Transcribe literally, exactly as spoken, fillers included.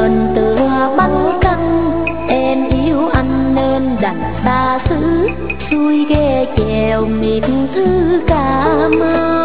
bền tựa bánh canh. Em yêu anh nên đành xa xứ, xuôi ghe chèo miệt thư cảm ơn.